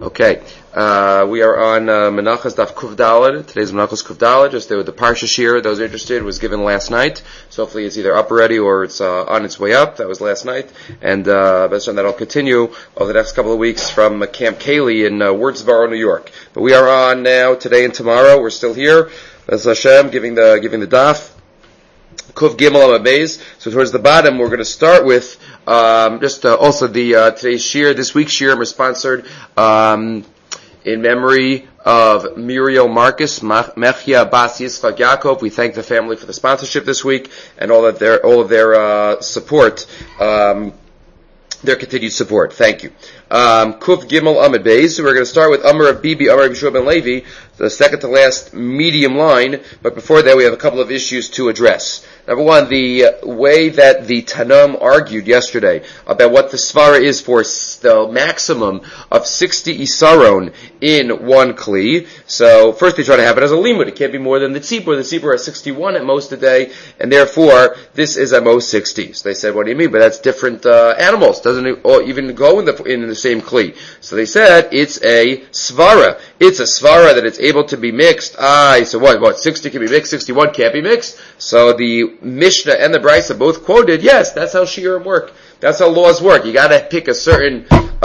Okay, we are on Menachos Daf Kuf Daled. Today's Menachos Kuf Daled. Just the Parsha Shir, those interested, was given last night. So hopefully it's either up already or it's on its way up. That was last night. And that'll continue over the next couple of weeks from Camp Kaylee in Wurtsboro, New York. But we are on now, today and tomorrow. We're still here. As Hashem, giving the Daf. Kuf Gimel Amud Beis. So towards the bottom, we're going to start with also the today's shir. This week's shir is sponsored in memory of Muriel Marcus Mechia Bas Yitzchak Yaakov. We thank the family for the sponsorship this week and all of their support. Their continued support. Thank you. Kuf Gimel Amud Beis. So we're going to start with Amar Bibi, Amar Yeshua ben Levi, the second to last medium line. But before that, we have a couple of issues to address. Number one, the way that the Tanam argued yesterday about what the svara is for the maximum of 60 isaron in one kli. So first they try to have it as a limud. It can't be more than the tzibur. The tzibur are 61 at most a day, and therefore this is at most 60. So they said, what do you mean? But that's different animals. Doesn't it even go in the same kli? So they said it's a svara. It's a svara that it's able to be mixed. So what? 60 can be mixed, 61 can't be mixed. So the Mishnah and the Brisa both quoted, yes, that's how shiurim work. That's how laws work. You gotta pick a certain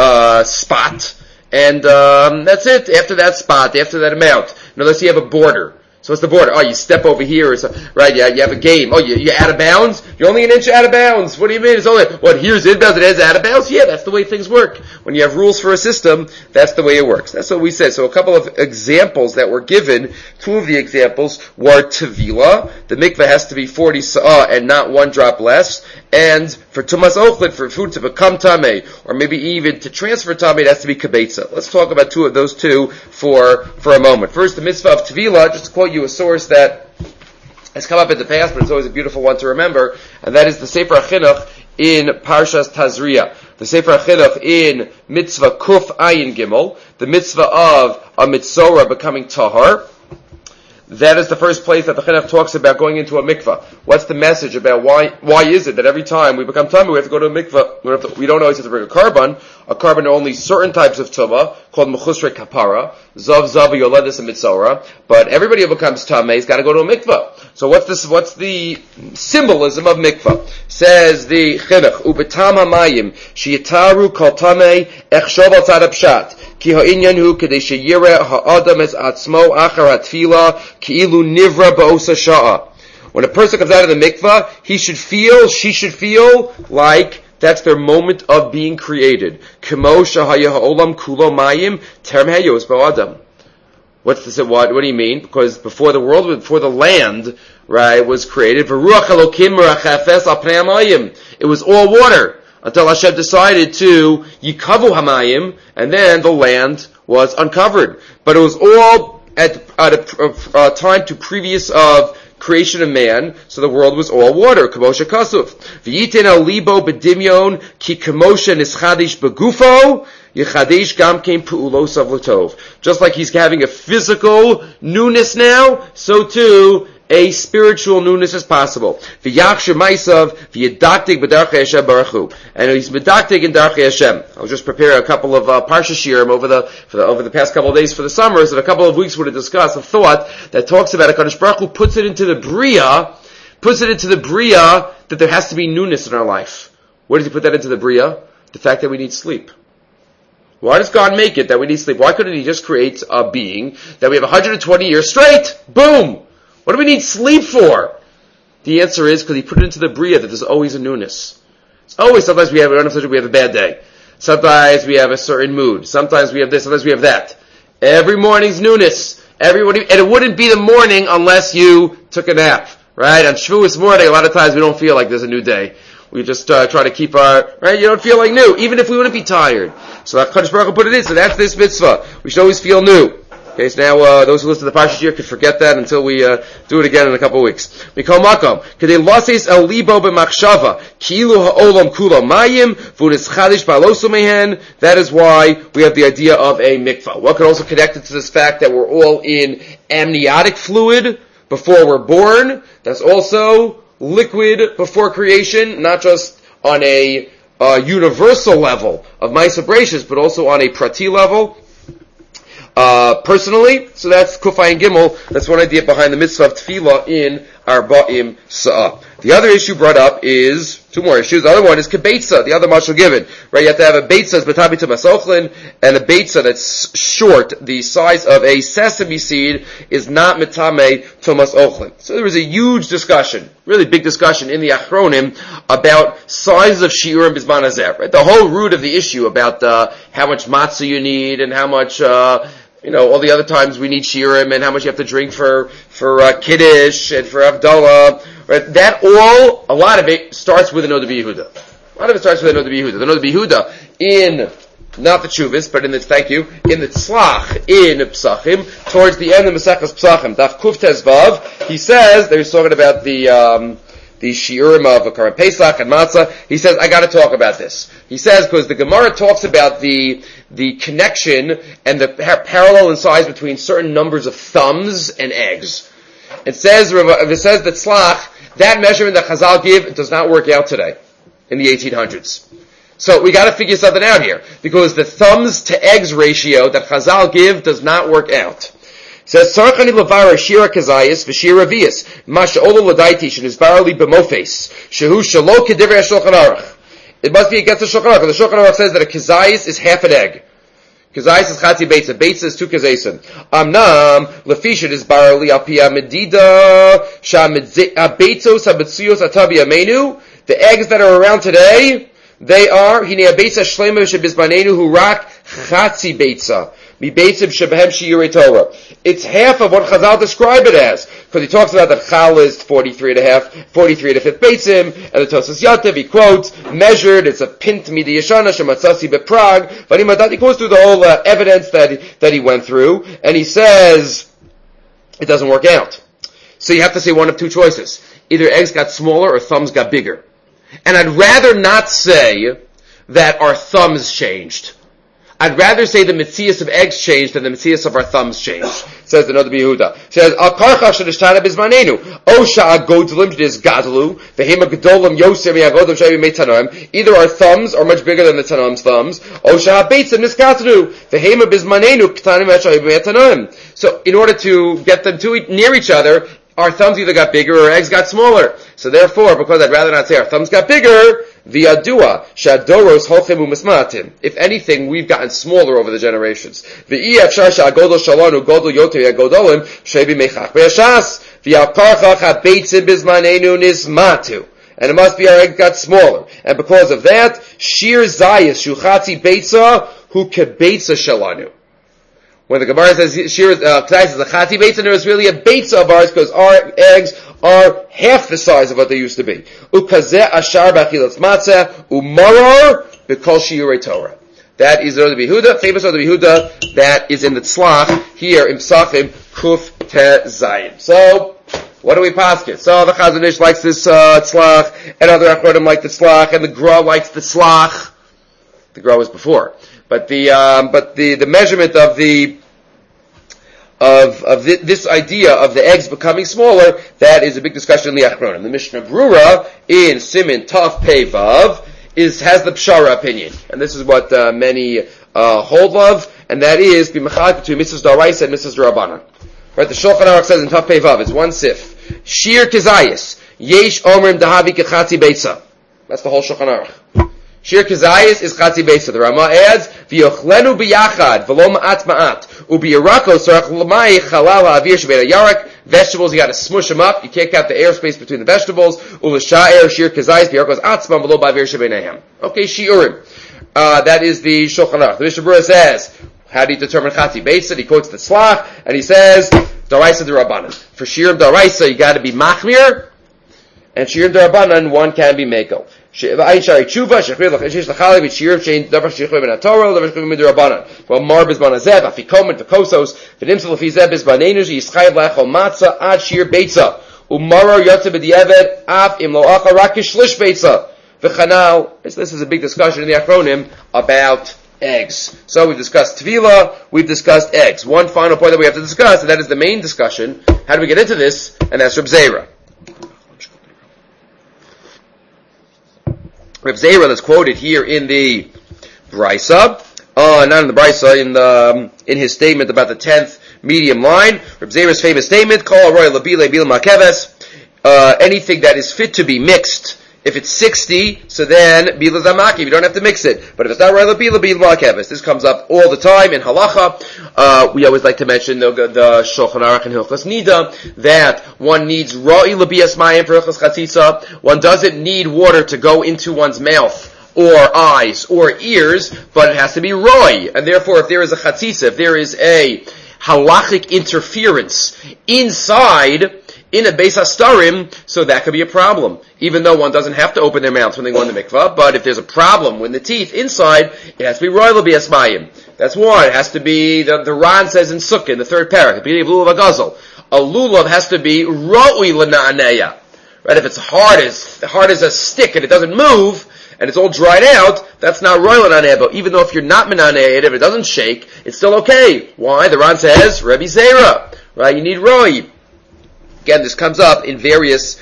spot, and that's it. After that spot, after that amount. Now let's say you have a border. So what's the border? Oh, you step over here, or something, right? Yeah, you have a game. Oh, you're out of bounds? You're only an inch out of bounds. What do you mean? It's only, what, here's it, does it, is out of bounds? Yeah, that's the way things work. When you have rules for a system, that's the way it works. That's what we said. So a couple of examples that were given, two of the examples were Tevila. The mikveh has to be 40 sa'ah and not one drop less. And for Tumas Ochlin, for food to become Tameh, or maybe even to transfer Tameh, it has to be Kabetza. Let's talk about two of those two for a moment. First, the mitzvah of Tevila, just to quote you a source that has come up in the past, but it's always a beautiful one to remember, and that is the Sefer HaChinuch in Parshas Tazria. The Sefer HaChinuch in Mitzvah Kuf Ayin Gimel, the mitzvah of a mitzorah becoming tahar. That is the first place that the Chinuch talks about going into a mikvah. What's the message about why is it that every time we become tumah, we have to go to a mikvah? We don't always have to bring a carbon are only certain types of tumah, called mechusre kapara, zav yoledis and mitzorah, but everybody who becomes tumah has got to go to a mikvah. So what's the symbolism of mikvah? Says the Chinuch, ubetam hamayim, sheyitaru kol tameh, echshov al tzad pshat. Ki ha'inyan hu kedei sheyireh ha'adam es atzmo achar ha'tfila ki'ilu nivra ba'osa sha'a. When a person comes out of the mikvah, she should feel like that's their moment of being created. Kemo shahaya ha'olam kulo mayim terem hayos ba'adam. What do you mean? Because before the land, right, was created, v'ruach elokim merachafes al pnei hamayim. It was all water. Until Hashem decided to yikavu hamayim, and then the land was uncovered. But it was all at a time to previous of creation of man, so the world was all water. Kamosha kasuf. V'yiten al libo bedimyon ki kamosha nischadish begufo yichadish gam kein pu'ulos av latov. Just like he's having a physical newness now, so too a spiritual newness is possible. V'yachshir maisav v'yadaktik b'darchei Hashem baruch hu. And he's medaktik in darchei Hashem. I'll just prepare a couple of Parsha Shirim over the past couple of days for the summers, and a couple of weeks we're to discuss a thought that talks about HaKadosh Baruch Hu puts it into the Bria that there has to be newness in our life. Where does he put that into the Bria? The fact that we need sleep. Why does God make it that we need sleep? Why couldn't he just create a being that we have 120 years straight? Boom! What do we need sleep for? The answer is because he put it into the Bria that there's always a newness. It's always, sometimes we have a bad day. Sometimes we have a certain mood. Sometimes we have this, sometimes we have that. Every morning's newness. And it wouldn't be the morning unless you took a nap. Right? On Shavuos morning, a lot of times we don't feel like there's a new day. We just try to keep right? You don't feel like new, even if we wouldn't be tired. So HaKadosh Baruch Hu put it in, so that's this mitzvah. We should always feel new. Okay, so now those who listen to the Parsha here could forget that until we do it again in a couple of weeks. Mikol makom, kedei lases el libo b'machshava, ki'ilu ha'olam kulo mayim, v'unis chadish ba'alosu mehen. That is why we have the idea of a mikvah. What could also connect it to this fact that we're all in amniotic fluid before we're born. That's also liquid before creation, not just on a universal level of Ma'aseh Bereishis, but also on a prati level. personally. So that's Kufay and Gimel. That's one idea behind the mitzvah of tefillah in Arba'im Sa'ah. The other issue brought up is, two more issues. The other one is kebetza, the other mashal given. Right, you have to have a betza that's betabi to masochlin, and a betza that's short, the size of a sesame seed, is not metame to masochlin. So there was a huge discussion, really big discussion in the Achronim about sizes of shiurim bizman hazeh. Right, the whole root of the issue about how much matzah you need and how much all the other times we need shiurim and how much you have to drink for Kiddush and for Havdalah. Right? That a lot of it starts with an Oda B'Yehuda. A lot of it starts with an Oda B'Yehuda. The Oda B'Yehuda in, not the Chuvas, but in the Tzlach, in Psachim, towards the end of Mesechus Psachim, Daf Kuf Tes Vav, he says, they're talking about the shiurim of Karan Pesach and Matzah. He says, I gotta talk about this. He says, because the Gemara talks about the connection and the parallel in size between certain numbers of thumbs and eggs. It says that tzlach, that measurement that Chazal give, does not work out today, in the 1800s. So we gotta figure something out here, because the thumbs to eggs ratio that Chazal give does not work out. It says, Sarchani Levara Shira Kazayas V'Shira Vias Masha Olo Ladaitish and Isbarali B'Mofes Shehu Shalo Kedivre Shulchan Aruch. It must be against the Shulchan Aruch, because the Shulchan Aruch says that a Kazayas is half an egg. Kazayas is Chatzi Beitza. Beitza is 2 Kazayisim. Amnam Lefishat is Barali Alpia Medida Beitzos Habetzuyos Atabi Amenu. The eggs that are around today, they are Hinei Beitza Shlema Shebizbanenu Hurak Chatzi Beitza. It's half of what Chazal describe it as, because he talks about that Chal is 43 and a fifth Beitzim, and the Tosas Yatev, he quotes, measured, it's a pint midi yashana, shematzasi beprag, but he quotes through the whole evidence that he went through, and he says, it doesn't work out. So you have to say one of two choices. Either eggs got smaller or thumbs got bigger. And I'd rather not say that our thumbs changed. I'd rather say the mitzias of eggs changed than the mitzias of our thumbs changed. Says the Noda B'Yehuda. Says, Al karcha shadishtana bizmanenu. Osha agodlim shdiz gadlu. Vehema gedolim yoser miagodlim shavi meitanoim. Either our thumbs are much bigger than the Tanoim's thumbs. Osha habeitsim niskatanu. Vehema bizmanenu ktanim shavi meitanoim. So, in order to get them near each other, our thumbs either got bigger or eggs got smaller. So therefore, because I'd rather not say our thumbs got bigger, v'yadua shadoros holchem u'mismatim. If anything, we've gotten smaller over the generations. V'iyafshar sha'agodol shalonu godol yoter yagodolim shebi mechach be'ashas v'yaparchach ha'beitzim bizmanenu nismatu. And it must be our egg got smaller. And because of that, shir zayis shuchatzi beitza hu kebeitza shalanu. When the Gemara says Shir Kedai says a Chati Beitza, there is really a Beitza of ours because our eggs are half the size of what they used to be. Ukazeh Ashar B'Achilas Matzah Umaror B'Kol Shiurei Torah. That is the Oda B'Yehuda, famous Oda B'Yehuda, that is in the Tzlach here in Psachim Kuf Te Zayin. So, what do we paskin? So the Chazon Ish likes this Tzlach, and other Achronim like the Tzlach, and the Gra likes the Tzlach. The Gra was before. But the measurement of this idea of the eggs becoming smaller, that is a big discussion in the Achronim. The Mishnah Brura in Simin Taf Pei Vav has the Pshara opinion, and this is what many hold of, and that is b'machak between Mrs. Daraisa and Mrs. Rabbanan. Right? The Shulchan Aruch says in Taf Pei Vav, it's one sif. Shir Kizayis Yesh Omrim Dahavi Kechatzi Beitza. That's the whole Shulchan Aruch. Shir Kazayis is Chatzi Beisa. The Rama adds, V'yochlenu b'yachad, v'lo ma'at ma'at, u'b'yirako sorach l'mai chalal ha'avir shebei yarak. Vegetables, you gotta smush them up, you can't count the airspace between the vegetables. U'l'sha'er shir Kazayis, v'yirako atzman, v'lo ba'avir shebei nehem. Okay, Shiurim. That is the Shulchan Aruch. The Mishnah Brura says, how do you determine Chatzi Beisa? He quotes the Tzlach, and he says, Daraisa d'Rabbanan. For Shiurim Daraisa, you gotta be Machmir, and Shiurim Darabanan, one can be Meko. Well, Mar bizman azeh, afikomen v'kosos, v'nimsel l'fizeh bizmanenu sheyischayv lechol matzah ad shir beitza, u'marar yotze b'di'eved af im lo acha rak shlish beitza, v'chanal. This is a big discussion in the Achronim about eggs. So we've discussed Tvila, we've discussed eggs. One final point that we have to discuss, and that is the main discussion. How do we get into this? And that's Reb Zera. Reb Zera, that's quoted here in the Brisa, not in the Brisa, in his statement about the 10th medium line. Reb Zera's famous statement, Kol Roy Labile Bila Makeves, anything that is fit to be mixed. If it's 60, so then Bila Zamakiv, you don't have to mix it. But if it's not Roy Labila Bila Makeves, this comes up all the time in Halacha. We always like to mention the Shulchan Aruch and Hilchos Nida, that one needs Ro'i Labias Mayim for Hilchos Chatzitza. One doesn't need water to go into one's mouth, or eyes, or ears, but it has to be roy. And therefore, if there is a chatzitza, if there is a halachic interference inside, in a beis hastarim, so that could be a problem. Even though one doesn't have to open their mouths when they go in the mikvah, but if there's a problem with the teeth inside, it has to be roy l'bias mayim. That's why it has to be, the Ran says in Sukkah, in the third parak, the beginning of lulav hagazal, a lulav has to be ro'i l'na'aneya. Right? If it's hard as a stick and it doesn't move, and it's all dried out, that's not royal aneba. Even though if you're not menaneh, if it doesn't shake, it's still okay. Why? The Ran says, Rebbe Zera. Right? You need roy. Again, this comes up in various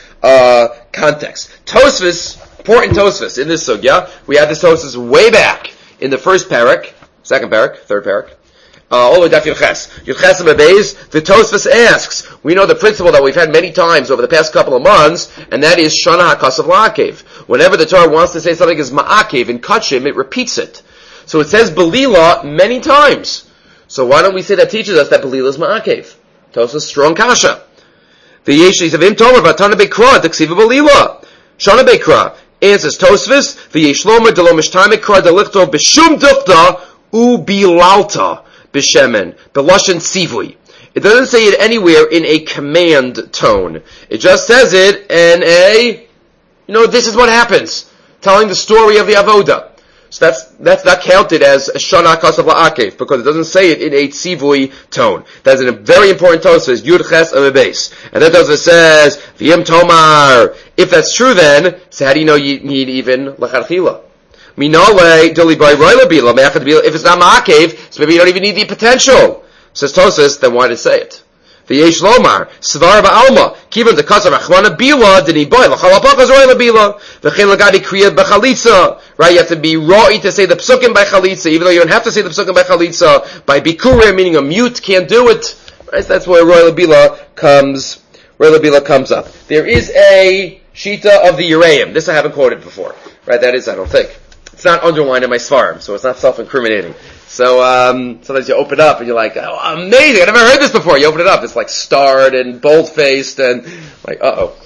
contexts. Tosfos, important Tosfos in this sugya. We had this Tosfos way back in the first parak, second parak, third parak. All the way down to Yuches. Yuches and Bebeis, the Tosfos asks, we know the principle that we've had many times over the past couple of months, and that is Shana HaKasav La'akev. Whenever the Torah wants to say something is Ma'akev in Kachim, it repeats it. So it says Belila many times. So why don't we say that teaches us that Belila is Ma'akev? Tosfos, strong kasha. The Yeshis of Im Tomer, Vatana Bekra, Deksiva Belila. Shana Bekra. Answers Tosfos, the Yeshlomer, Delo Mishtame Kra, Delichtov, Beshum Dukta, Ubilalta. B'shemen, the Lashon Sivui. It doesn't say it anywhere in a command tone. It just says it in this is what happens. Telling the story of the Avoda. So that's not counted as a Shana Kasav La'akev, because it doesn't say it in a Sivui tone. That's a very important Tosfos, Yud Ches Amebes. And that Tosfos says, V'yem Tomar. If that's true then, so how do you know you need even L'charchila? If it's not ma'akev, so maybe you don't even need the potential. Says Tosfos, then why did it say it? The Yesh Lomar, Svar ba'alma, Kivan the Kasav Achwana Bila, Dini Boy, L'chalapachas Roy Bila, V'chein Lagadi Kriyat B'chalitza, right? You have to be raw to say the psukim by Chalitza, even though you don't have to say the psukim by Chalitza, by Bikurim, meaning a mute can't do it. Right? So that's where Roy Bila comes up. There is a Shita of the Yereim. This I haven't quoted before. Right? That is, I don't think. It's not underlined in my svarim, so it's not self-incriminating. So sometimes you open up and you're like, oh, amazing, I never heard this before. You open it up, it's like starred and bold-faced and like,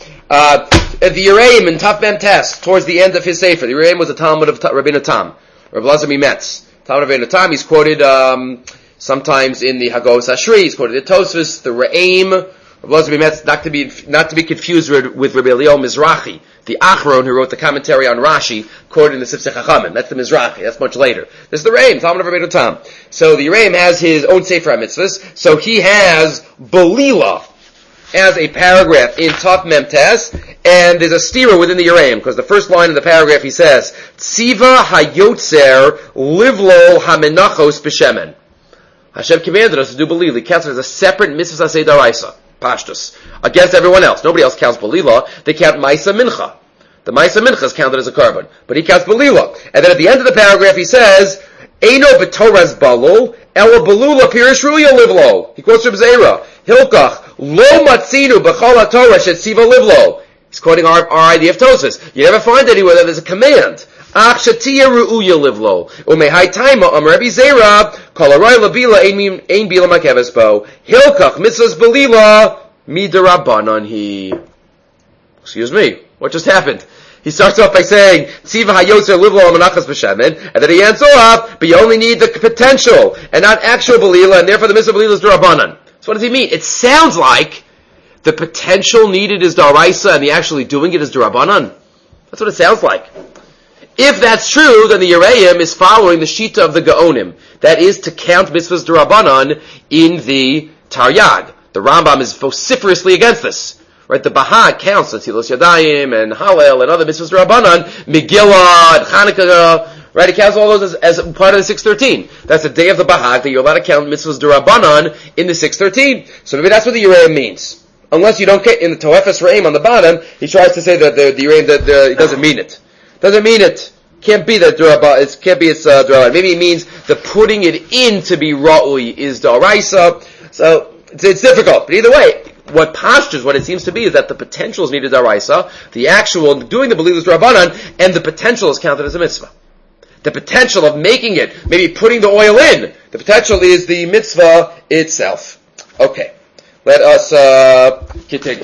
the Yereim in Tav Mem Tes, towards the end of his Sefer, the Yereim was a Talmud of Rabbeinu Tam, Rav Elazar Mimetz. Talmud of Rabbeinu Tam, he's quoted sometimes in the Hagos Ashri, he's quoted in Tosfos, the Re'im, Rav Elazar Mimetz, not to be confused with Rabbi Eliyahu Mizrahi, the Achron who wrote the commentary on Rashi, quoted in the Sifsei Chachamim. That's the Mizrahi. That's much later. This is the Re'im, Talmud of Rabbeinu Tam. So the Re'im has his own Sefer HaMitzvahs. So he has Belila as a paragraph in Tav Mem Tes, and there's a stira within the Yereim, because the first line in the paragraph he says, Tziva hayotzer livlol hamenachos b'shemen. Hashem commanded us to do Belila. He counts it as a separate mitzvah aseh daraisa. Pashtus. Against everyone else. Nobody else counts Belila. They count Maisa Mincha. The Maisa Mincha is counted as a carbon. But he counts Belila. And then at the end of the paragraph he says, Eino b'toras balul, ela belula pirish ruya livlo. He quotes from Zera. Hilkach, lo matzinu b'chol haTorah shetziva livlo. He's quoting our idea of Tosfos. You never find anywhere that there's a command. Ach shatiya ru'uya livlo. Umehai taima Rebbe Zera, kol aray labila ein bila makeves bo. Hilkach mitzvahs belila midarabanan he. Excuse me. What just happened? He starts off by saying, Tziva hayotzer livlo menachas b'shemen, and then he ends off, but you only need the potential, and not actual belila, and therefore the mitzvah belila is darabanan. So what does he mean? It sounds like the potential needed is daraisa, and the actually doing it is darabanan. That's what it sounds like. If that's true, then the Yereim is following the Shita of the Gaonim. That is to count mitzvahs darabanan in the Taryag. The Rambam is vociferously against this. Right? The Bahag counts the Tilos Yadayim and Hallel and other mitzvahs darabanan, Megillah and Chanukah. Right? It counts all those as part of the 613. That's the day of the Bahag that you're allowed to count mitzvahs darabanan in the 613. So maybe that's what the Yereim means. Unless you don't get in the Toefes Re'im on the bottom, he tries to say that the Yereim, he doesn't mean it. Doesn't mean it. Can't be that Durabah. It can't be it's Durabah. Maybe it means the putting it in to be Ra'ui is Daraisa. So it's difficult. But either way, what it seems to be is that the potential is needed Daraisa, the actual doing the believers Rabbanan, and the potential is counted as a mitzvah. The potential of making it, maybe putting the oil in, the potential is the mitzvah itself. Okay, let us continue.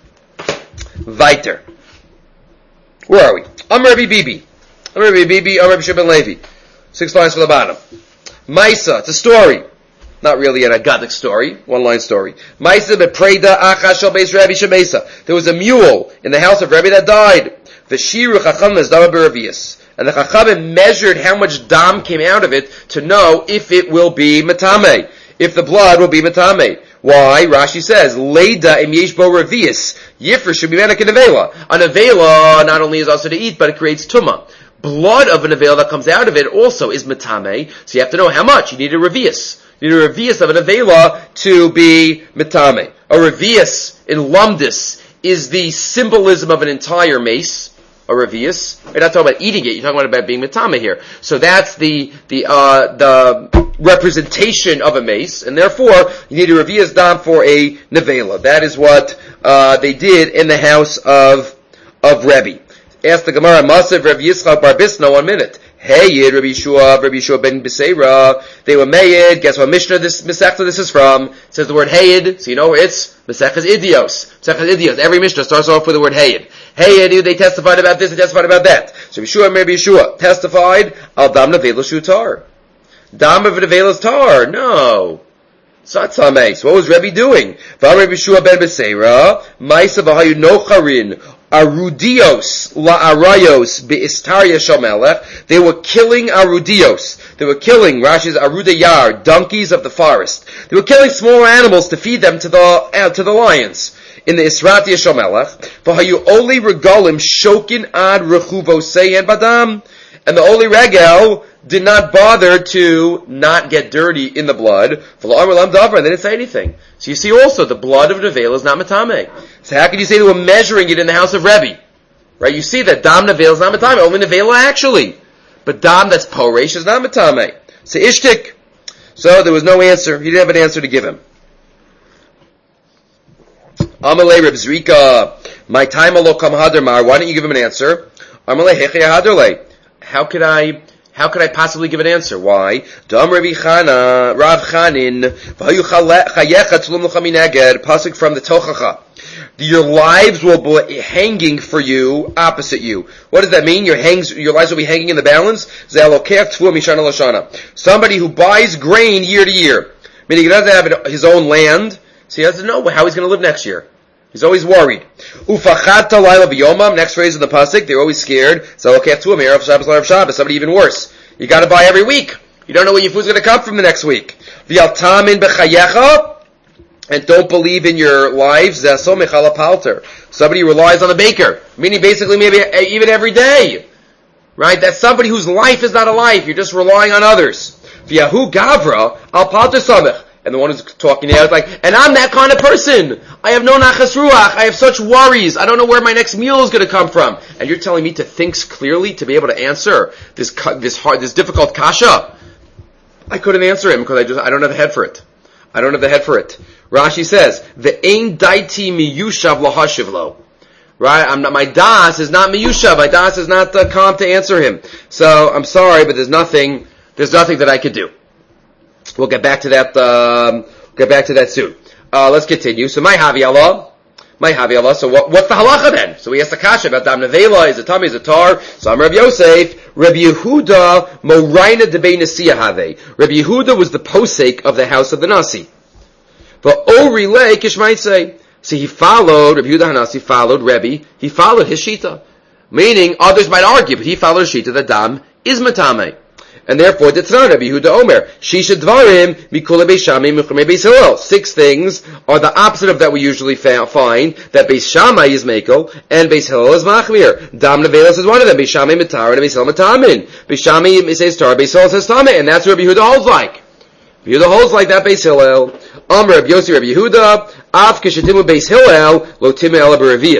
Weiter. Where are we? Amar Rabbi Bibi. Amar Rabbi Bibi, Amar Rabbi Shimon Levi. 6 lines from the bottom. Maisa, it's a story. Not really an agadic story, one-line story. Maisa bepreda achash shel beis Rabbi Shemesa. There was a mule in the house of Rabbi that died. V'shiru chacham lezdama beravias. And the chachamim measured how much dam came out of it to know if it will be matame, if the blood will be matame. Why? Rashi says, Leida im yesh bo revius. Yifr should be manik in nevela. A nevela not only is also to eat, but it creates tumah. Blood of a nevela that comes out of it also is matame, so you have to know how much. You need a revius. You need a revius of a nevela to be matame. A revius in lumdis is the symbolism of an entire mace. A revius. You're not talking about eating it. You're talking about being mitama here. So that's the representation of a mace, and therefore you need a revius dam for a nevela. That is what they did in the house of Rebbe. Ask the Gemara, Masav Rav Yitzchak Bar Bisna, 1 minute. Hey, Rabbi Yeshua ben Beseira. They were made. Guess what Mishnah this Masechta this is from? It says the word Hayid. So you know it's Masechtas Idios. Masechtas Idios. Every Mishnah starts off with the word Hayid. Hayid, they testified about this, they testified about that. So Rabbi Yeshua testified, Al Dam Nevela Shutar. Dam of Nevela's tar. No. It's not Tamei. So what was Rebbe doing? Rabbi Yeshua ben Beseira. Maisa v'hayu nocharin. Arudios la'arayos be'istaria shamelech. They were killing arudios. They were killing, Rashi's arudayar, donkeys of the forest. They were killing smaller animals to feed them to the lions. In the Isratia Shamelech, v'hayu oli regalim shokin ad rechuvosei and badam. And the oli regel did not bother to not get dirty in the blood. They didn't say anything. So you see also, the blood of Nevela is not matame. So how can you say they were measuring it in the house of Rebbe? Right? You see that dam Nevela is not matame. Only Nevela actually. But dam that's poresh is not matame. So ishtik. So there was no answer. He didn't have an answer to give him. Amalei Reb Zrika. My time alokam hadermar. Why don't you give him an answer? Amalei hechia haderlei. How could I possibly give an answer? Why? Dam Rabbi Chana, Rav Chanin, V'hayu chayecha tzlum l'cha mineged, pasuk from the Tochacha. Your lives will be hanging for you, opposite you. What does that mean? Your lives will be hanging in the balance? Somebody who buys grain year to year. Meaning he doesn't have his own land, so he doesn't know how he's going to live next year. He's always worried. Ufachata laila b'yomam. Next phrase in the pasuk, they're always scared. Somebody even worse. You got to buy every week. You don't know where your food's going to come from the next week. V'yaltamin b'chayecha. And don't believe in your lives. Somebody who relies on the baker. Meaning basically maybe even every day. Right? That's somebody whose life is not a life. You're just relying on others. V'yahu gavra al palter samech. And the one who's talking there is like, and I'm that kind of person. I have no nachas ruach. I have such worries. I don't know where my next meal is going to come from. And you're telling me to think clearly to be able to answer this difficult kasha. I couldn't answer him because I don't have the head for it. I don't have the head for it. Rashi says, "The ein daiti miyushav lahashiv lo." Right? My das is not miyushav. My das is not calm to answer him. So I'm sorry, but there's nothing that I could do. We'll get back to that. Soon. Let's continue. So my havi Allah. So what's the halacha then? So we asked the kasha about dam nevela. Is it tummy? Is it tar? So I'm Rabbi Yosef. Rabbi Yehuda moraina debei nasiya have. Rabbi Yehuda was the posek of the house of the nasi. But ori le kishmait say. So he followed Rabbi Yehuda Hanasi. Followed Rebbe. He followed his shita. Meaning others might argue, but he followed his shita that dam is matame. And therefore, Rabbi Yehuda Omer, Shisha Dvarim, Mikula Beis Shammai, Mechumei Beis Hillel. 6 things are the opposite of that we usually find, that Beis Shammai is Mekel, and Beis Hillel is Machmir. Dam Nevelas is one of them, Beis Shammai Matar, and Beis Hillel Matamin. Beis Shammai says Tar, Beis Hillel says Tameh, and that's what Rabbi Yehuda holds like. Rabbi Yehuda holds like that Beis Hillel. Omer, Rabbi Yossi, Rabbi Yehuda, Av Kishatimu Beis Hillel, Lo Timeh Ela B'Revius.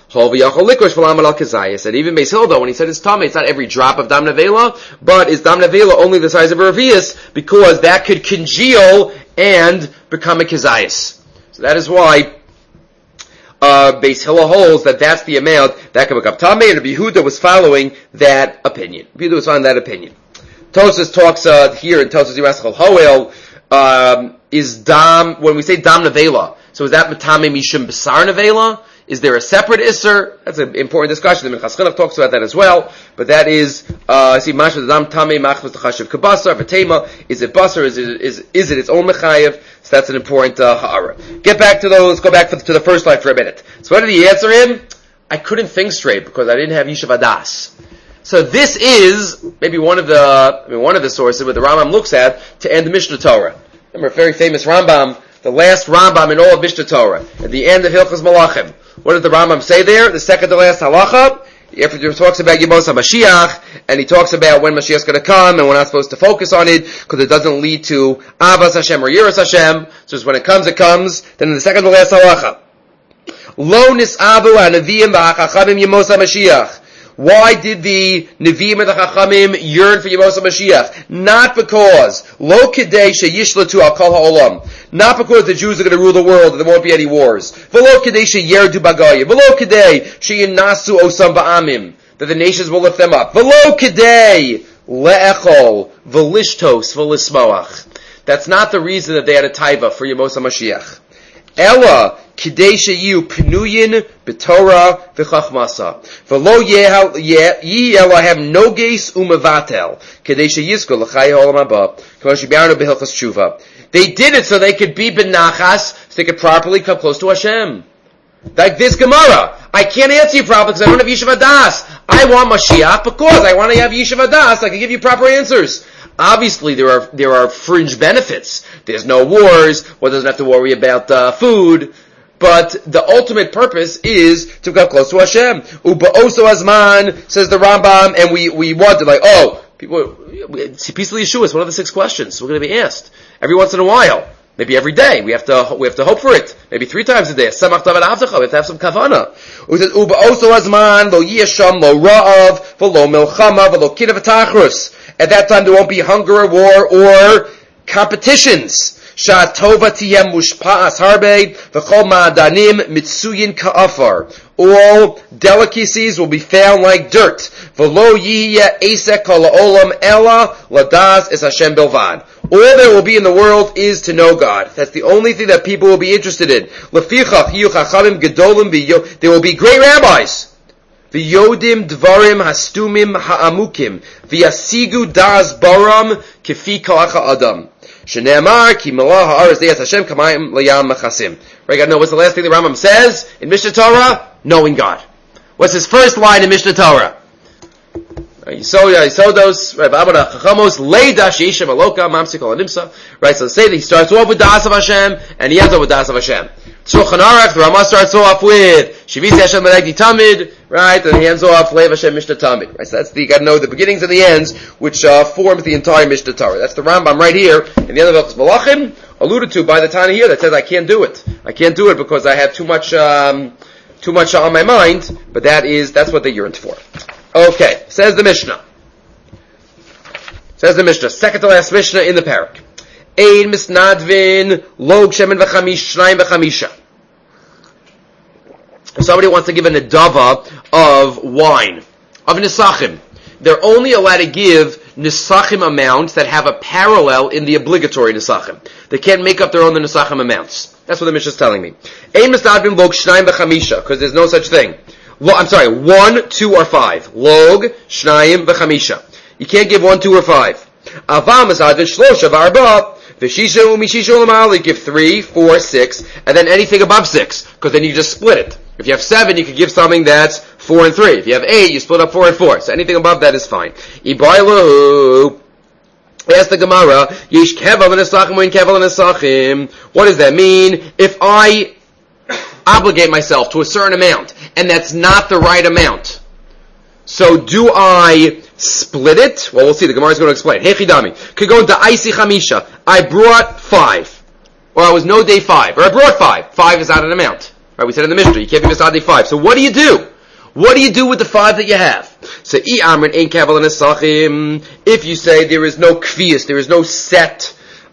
And even Beis Hillel, though, when he said it's tamei, it's not every drop of dam nevela, but is dam nevela only the size of a revius, because that could congeal and become a kizayis. So that is why Beis Hillel holds that that's the amount that can become tamei, and Rabbi Yehuda was following that opinion. Tosas talks here in Tosas Yiraschal Hoel, is dam, when we say dam nevela, so is that matame mishum besar nevela? Is there a separate isser? That's an important discussion. The Minchas Chinuch talks about that as well. But that is, see, mashma dam tamei machmas t'chashiv kabasar v'tema. Is it basar? Is it its own mechayev? So that's an important ha'ara. Get back to those. Go back to the first slide for a minute. So what did he answer him? I couldn't think straight because I didn't have Yishuv Adas. So this is maybe one of the sources where the Rambam looks at to end the Mishnah Torah. Remember a very famous Rambam, the last Rambam in all of Mishnah Torah, at the end of Hilchos Malachim. What does the Rambam say there? The second to last halacha, after he talks about Yemos HaMashiach, and he talks about when Mashiach's going to come, and we're not supposed to focus on it, because it doesn't lead to Avas Hashem or Yiras Hashem. So just when it comes, it comes. Then in the second to last halacha, Lo Nisabu HaNeviim VaHachachamim Yemos HaMashiach. Why did the Nevi'im and the Chachamim yearn for Yemos HaMashiach? Not because Lo Kedei Sheyishlatu Al Kol HaOlam. Not because the Jews are going to rule the world and there won't be any wars. V'lo Kedei Sheyerdu Bagaya. V'lo Kedei Sheyinasu Osam Ba'amim. That the nations will lift them up. V'lo Kedei Le'echol V'lishtos V'lismoach. That's not the reason that they had a taiva for Yemos HaMashiach. Ella Kidei sheyu pnuyin b'Torah v'chachmasa v'lo yi Elohem noges u'mevatel Kidei sheyizko l'chai ha'olam haba k'mo shebiarnu b'hilchos tshuva. They did it so they could be benachas, so they could properly come close to Hashem. Like this Gemara, I can't answer you properly because I don't have Yishuv Adas. I want Mashiach because I want to have Yishuv Adas. I can give you proper answers. Obviously, there are fringe benefits. There's no wars. One doesn't have to worry about food. But the ultimate purpose is to come close to Hashem. Uba'oso azman, says the Rambam, and we wonder, like, people, Peace of Yeshua is one of the 6 questions we're going to be asked. Every once in a while. Maybe every day. We have to hope for it. Maybe 3 times a day. We have to have some kavana. Uba'oso azman, lo yisham, lo ra'av, v'lo milchama, v'lo kina v'tachrus. At that time there won't be hunger or war or competitions. Sha'tova tiyem mushpa'as harbe, v'chol ma'adanim mitsuyin ka'afar. All delicacies will be found like dirt. V'lo yihya esek kol ha'olam ela ladas es Hashem bilvad. All there will be in the world is to know God. That's the only thing that people will be interested in. Lefichach hiyu chachamim gedolim v'yo. There will be great rabbis. V'yodim dvarim hastumim ha'amukim v'yasigu das baram kefi koach ha'adam. Shneamar ki melah ha'aretz de'as Hashem kamayim layam machasim. Right, God, know what's the last thing the Rambam says in Mishnah Torah? Knowing God. What's his first line in Mishnah Torah? Right, so let's say that he starts off with Das of Hashem, and he ends up with Das of Hashem. Shulchan Aruch, the Ramah starts off with Shivisi Hashem Menegdi Tamid, right, and he ends off Leiv Hashem Mishnah Tamid. Right, so that's you gotta know the beginnings and the ends, which forms the entire Mishnah Torah. That's the Rambam right here, in the end of Hilchos Malachim, alluded to by the Tana here that says I can't do it. I can't do it because I have too much on my mind, but that's what they yearned for. Okay, says the Mishnah, second to last Mishnah in the parak. Ein misnadvin log shemen v'chamish shnayim v'chamisha. If somebody wants to give an adava of wine, of nisachim, they're only allowed to give nisachim amounts that have a parallel in the obligatory nisachim. They can't make up their own nisachim amounts. That's what the Mishnah is telling me. Ein misnadvin log shnayim v'chamisha, because there's no such thing. 1, 2, or 5. Log, shnayim, v'chamisha. You can't give 1, 2, or 5. Avam misnadvin shlosha v'arba. V'shisha u'mishisha u'lamali, give 3, 4, 6, and then anything above 6, because then you just split it. If you have 7, you could give something that's 4 and 3. If you have 8, you split up 4 and 4. So anything above that is fine. Ibailahu. Ask the Gemara, Yish kevel v'nesachim u'in kevel v'nesachim. What does that mean? If I obligate myself to a certain amount, and that's not the right amount, so do I split it? Well, we'll see. The Gemara is going to explain. Hechidami. Could go into Aisi Chamisha. I brought 5. Or I was no day 5. Or I brought 5. 5 is not an amount. Right? We said in the Mishnah, you can't be Misadi 5. So what do you do? What do you do with the 5 that you have? So, if you say there is no kvius, there is no set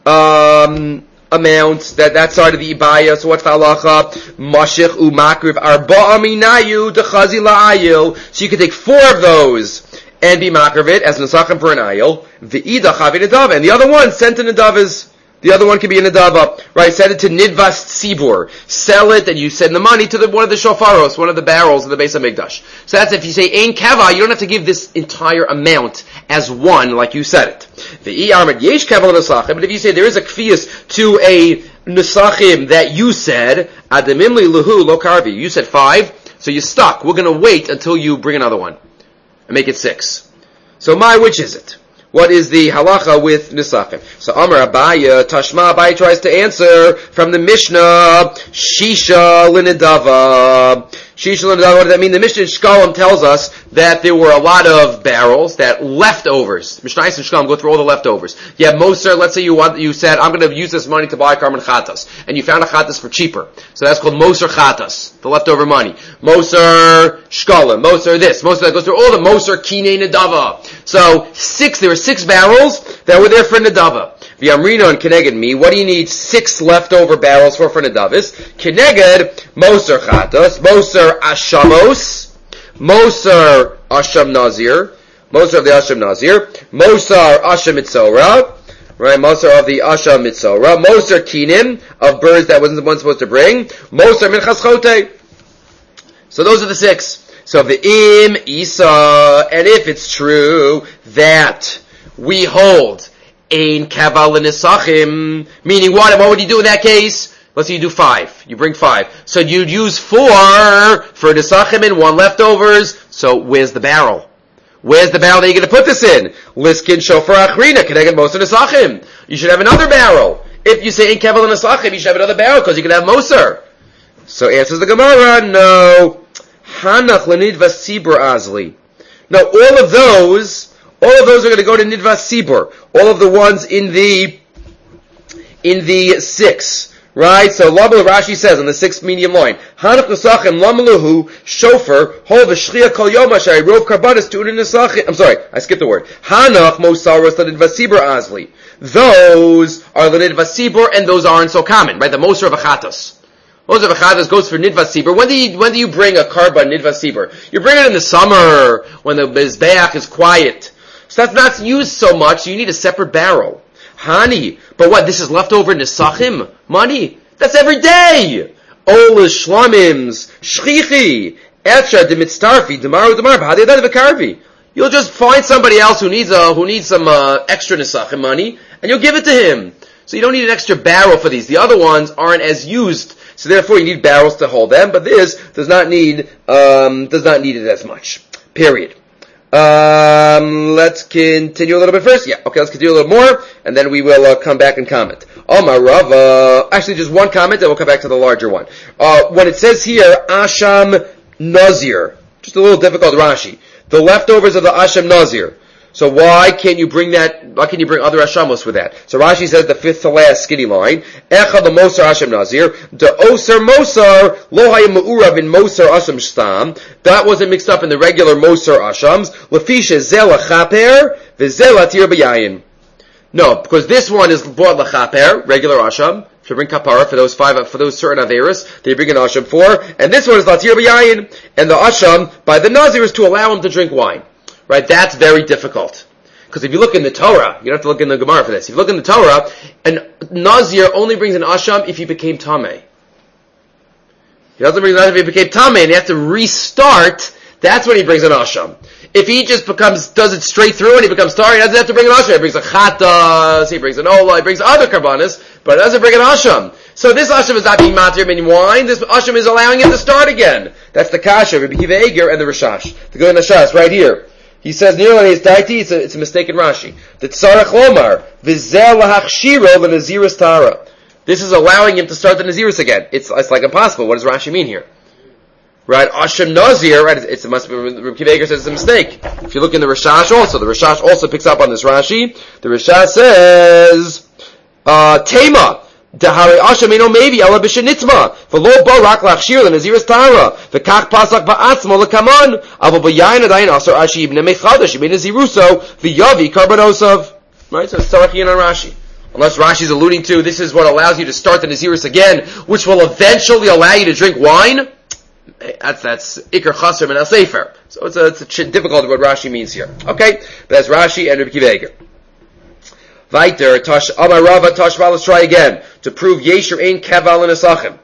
amount, that side of the ibaya, so what's the halacha? Mashich umakriv arba'a minayu dechazi la'ayil. So you can take 4 of those and be makriv it as nesachim for an ayil. V'ida chavi nedava. And the other one, sent to nedavas. The other one can be a nedava, right? Send it to Nidvas Tzibur. Sell it, and you send the money to one of the shofaros, one of the barrels of the Beis HaMikdash. So that's if you say Ein Keva, you don't have to give this entire amount as one, like you said it. The Iyarmet Yesh Keva Nesachim, but if you say there is a kfiyas to a Nesachim that you said, Adamimli Luhu Lo Karvi, you said 5, so you're stuck. We're going to wait until you bring another one and make it 6. So which is it? What is the halacha with nisachim? So Amar Abaya, Tashma Abaya tries to answer from the Mishnah, Shisha Linidava. Shisha Linidava, what does that mean? The Mishnah in Shkalim tells us that there were a lot of barrels, that leftovers. Mishnah and Shkalim go through all the leftovers. You have Moser, let's say you said, I'm going to use this money to buy Karman Chatas. And you found a Chatas for cheaper. So that's called Moser Chatas, the leftover money. Moser Shkalim, Moser this, Moser that, goes through all the Moser Kine Nidava. So there were 6 barrels that were there for Nadava. V'amrino and Keneged me, what do you need 6 leftover barrels for Nadavis? Keneged, Moser Chatos, Moser Ashamos, Moser Asham Nazir, Moser of the Asham Nazir, Moser Asham Mitzora, right, Moser of the Asham Mitzora, Moser Kinim, of birds that wasn't the one supposed to bring, Moser Minchas Chote. So those are the 6. So the Im Isa, and if it's true that we hold Ein Kaval Nisachim, meaning what would you do in that case? Let's say you do 5. You bring 5. So you'd use 4 for Nisachim and 1 leftovers. So where's the barrel? Where's the barrel that you're going to put this in? Liskin Shofar Achrina, Keneged Moser Nisachim. You should have another barrel. If you say Ein Kaval Nisachim, you should have another barrel because you can have Moser. So answers the Gemara, no. Hanach lenidvas sibur azli. Now all of those are going to go to nidvas sibur. All of the ones in the 6, right? So Label Rashi says on the 6th medium line, Hanach nesachim lamaluhu shofar hol v'shchia kol yom asher rov karbanis tu'un nesachim. I'm sorry, I skipped the word. Hanach mosaros lenidvas sibur azli. Those are lenidvas sibur, and those aren't so common, right? The moser of a chatos. Moser of a chatas goes for nidvas sibur. When do you bring a karban nidvas sibur? You bring it in the summer when the mizbeach is quiet. So that's not used so much. So you need a separate barrel. Hani, but what? This is leftover nisachim money. That's every day. Olas shlamims shchichi etcha demitztarfi demaru demar b'hadei v'karvi. You'll just find somebody else who needs some extra nisachim money, and you'll give it to him. So you don't need an extra barrel for these. The other ones aren't as used. So therefore you need barrels to hold them, but this does not need it as much. Period. Let's continue a little bit first. Yeah, okay, let's continue a little more, and then we will come back and comment. Omar Rava, actually just one comment, then we'll come back to the larger one. When it says here, Asham Nazir, just a little difficult Rashi, the leftovers of the Asham Nazir. So why can't you bring other Ashamos with that? So Rashi says the 5th to last skinny line, Echad the Moser Asham Nazir, the Oser Moser, Lo Hayim Ma'urav in Moser Asham Stam, that wasn't mixed up in the regular Moser Ashams, Lefisha Zela Chaper, Vizela Tir B'yayin. No, because this one is bought Lachaper, regular Asham, to bring kapara for those certain averas, they bring an Asham for, and this one is Latir B'yayin, and the Asham, by the Nazir, is to allow him to drink wine. Right, that's very difficult. Because if you look in the Torah, you don't have to look in the Gemara for this. If you look in the Torah, an Nazir only brings an Asham if he became Tameh. He doesn't bring an Asham if he became Tameh, and he has to restart, that's when he brings an Asham. If he just does it straight through and he becomes Tar, he doesn't have to bring an Asham. He brings a Chatas, he brings an Ola, he brings other Karbanis, but he doesn't bring an Asham. So this Asham is not being matir in wine, this Asham is allowing him to start again. That's the Kasha, Rabbi Kiva Eger, and the Rashash. The Goy Nashas, right here. He says, nearly his daiti, it's a mistake in Rashi. The Tzarech Lomar, Vizel Lahachshiro L'Naziris Tara. This is allowing him to start the Naziris again. It's like impossible. What does Rashi mean here? Right, Asham Nazir, right, it must be, Rabbi Kiva Eger says it's a mistake. If you look in the Rashash also, the Rashash also picks up on this Rashi. The Rashash says, Tema, Dehare Ashamino maybe Ella B'Shenitma. V'lo Bo Rak Lachshir L'Naziris Tara. V'Kach Pasak Ba'atzmo L'Kaman. Avo B'Yayin Adayin Asar Ashi Ibn Mechadash Ibn Ziruso V'Yavi Karbanosov. Right, so it's Tarachian on Rashi. Unless Rashi's alluding to, this is what allows you to start the Naziris again, which will eventually allow you to drink wine. That's Iker Chaser Min HaSefer. So it's difficult what Rashi means here. Okay? But that's Rashi and Reb Akiva Eiger. Weiter, Amar Rava Tashva, let's try again. To prove Yesher Ein Keval in Nesachim.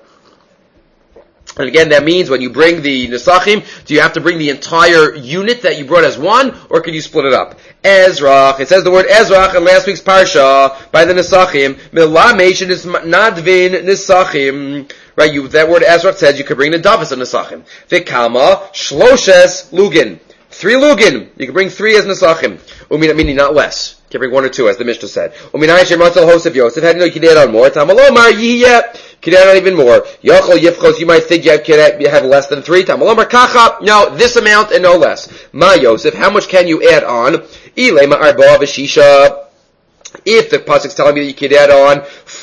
And again, that means when you bring the Nesachim, do you have to bring the entire unit that you brought as one, or can you split it up? Ezrach, it says the word Ezrach in last week's Parsha, by the Nesachim, Milamesh is Nadvin Nesachim. Right, that word Ezrach says you could bring the Davas of Nesachim. Vikama, Shloshes Lugin. 3 Lugin. You can bring 3 as Nesachim. Meaning not less. You can bring 1 or 2, as the Mishnah said. Uminai Shematel Hosef Yosef. How do you know you can add on more? Tamalomar Yiyeh. You can add on even more. Yochel Yifchos. You might think you have less than 3. Tamalomar Kacha. No, this amount and no less. Ma Yosef. How much can you add on? Ilema Arba V'Shisha. If the pasuk's telling me that you could add on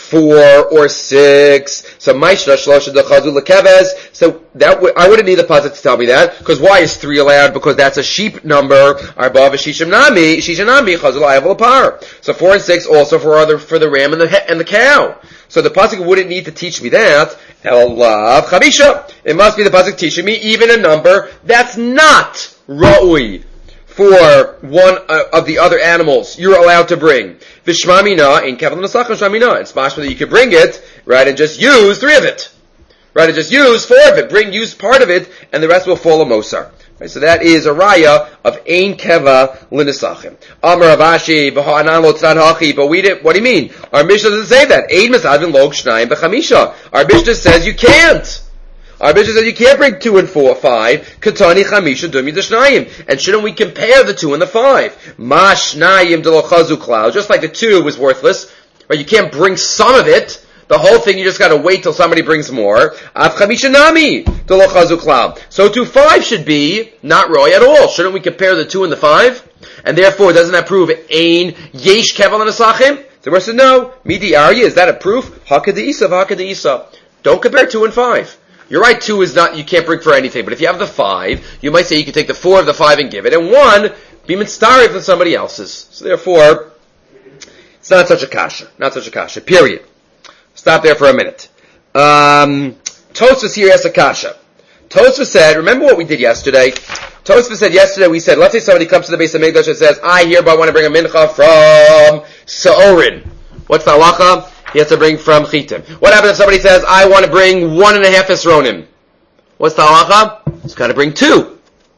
4 or 6, so Maishna Shlosha Dechazu Lekevez, so that I wouldn't need the pasuk to tell me that, because why is 3 allowed? Because that's a sheep number. Arba v'Shishim Nami Chazu L'Ayav L'Par. So 4 and 6 also for the ram and the cow. So the pasuk wouldn't need to teach me that. Elav Chamisha. It must be the pasuk teaching me even a number that's not Ra'ui for one of the other animals you're allowed to bring. Vishmamina in Keval Nesachim Shmamina. It's possible that you could bring it, right, and just use 3 of it. Right, and just use 4 of it. Use part of it, and the rest will fall a Mosar. Right, so that is a raya of Ein Keva L'Nesachim. Amar Avashi B'Ha'anan Lo Tzad Hachi. But what do you mean? Our Mishnah doesn't say that. Ein Mesadvin Log Shnayim B'Chamisha. Our Mishnah says you can't. Our Mishnah says you can't bring 2 and 4, 5. Katani Chamisha Dumi D'Shnayim. And shouldn't we compare the 2 and the 5? Ma Shnayim D'Lochazu Klau. Just like the 2 was worthless, right? You can't bring some of it. The whole thing, you just gotta wait till somebody brings more. Av Chamisha Nami D'Lochazu Klau. So 2, 5 should be not Roy at all. Shouldn't we compare the 2 and the 5? And therefore, doesn't that prove Ein Yesh Keval Nesachim? The person said, no. Midi Arya, is that a proof? Hakadisa Hakadisa. Don't compare 2 and 5. You're right, 2 is not, you can't bring for anything. But if you have the 5, you might say you can take the 4 of the 5 and give it, and 1 be mitzvah than somebody else's. So therefore, it's not such a kasha. Not such a kasha. Period. Stop there for a minute. Tosfos here has a kasha. Tosfos said, remember what we did yesterday? Tosfos said yesterday, we said, let's say somebody comes to the base of Mikdash and says, I hereby want to bring a mincha from Sa'orin. What's the halacha? He has to bring from Chitim. What happens if somebody says, I want to bring 1.5 Esronim? What's the halacha? He's got to bring 2.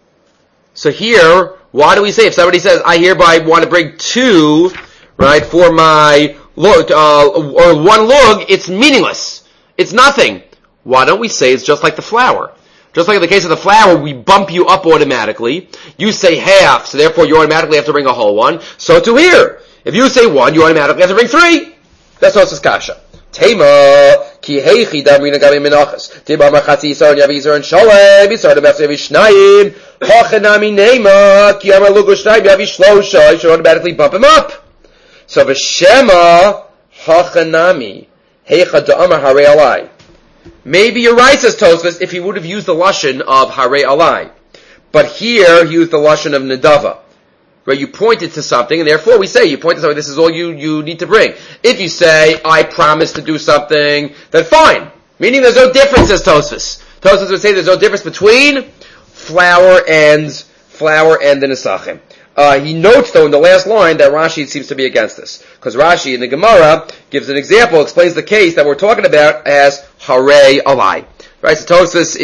So here, why do we say, if somebody says, I hereby want to bring 2, right, for my lug, or 1 lug, it's meaningless. It's nothing. Why don't we say it's just like the flour? Just like in the case of the flour, we bump you up automatically. You say half, so therefore you automatically have to bring a whole one. So too here. If you say 1, you automatically have to bring 3. That's also kasha. Tema ki heichi damrina gabi menachas. Tema machatzi yisar and yavi yisar and shalem yisar demefse yavi shnayim. Hachanami nema ki amar lugu shnayim yavi shlosha. You should automatically bump him up. So v'shema hachanami heicha da'amar harei alai. Maybe you're right, says Tosfos, if he would have used the lashon of harei alai, but here he used the lashon of nedava. Right, you pointed to something, and therefore we say, you point to something, this is all you need to bring. If you say, I promise to do something, then fine. Meaning there's no difference, says Tosfos. Tosfos would say there's no difference between flour and the Nesachim. He notes, though, in the last line that Rashi seems to be against this. Because Rashi in the Gemara gives an example, explains the case that we're talking about as Harei Alai. Right, so